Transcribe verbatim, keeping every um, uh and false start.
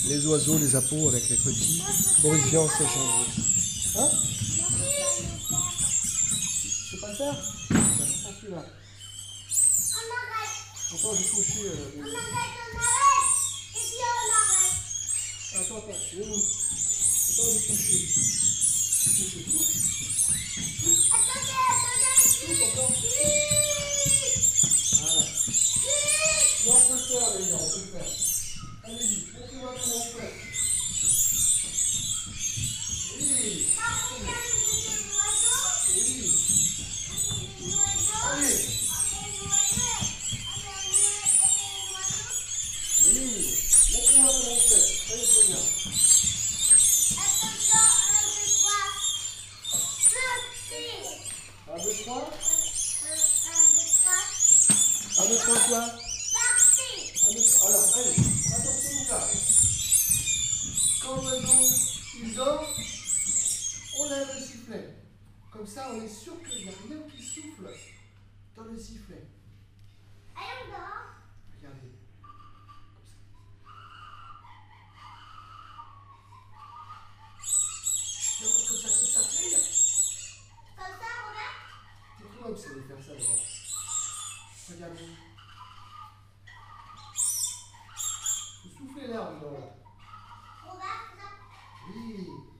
les oiseaux, les apos avec les petits. Boris, viens, on s'échange. Hein? Tu sais pas le faire? Prends celui-là. Attends, j'ai couché. Euh, on arrête, on arrête. Et puis on arrête. Attends, attends, je vais où? Attends, j'ai couché. Attendez, attendez. Encore. Voilà. Non, on peut le faire, les gars, on peut le faire. Allez-y, montrez-moi comment on fait. Oui. Allez. Oui. Montrez-moi comment on fait. Allez, très bien. Attention, un, deux, trois. Sortez. Un, deux, trois. Un, deux, trois. Un, deux, trois, quoi? Partez. Un, deux, trois. Alors, allez. Attention, là. Quand l'oiseau, il dort, on lève le sifflet. Comme ça, on est sûr qu'il n'y a rien qui souffle dans le sifflet. Allez, on dort. Regardez. Comme ça. Comme ça, comme ça. Hey. Comme ça, regarde. C'est toi qui savais faire ça d'abord. Regardez. Vous soufflez l'air dedans là. Regarde, ça. Oui.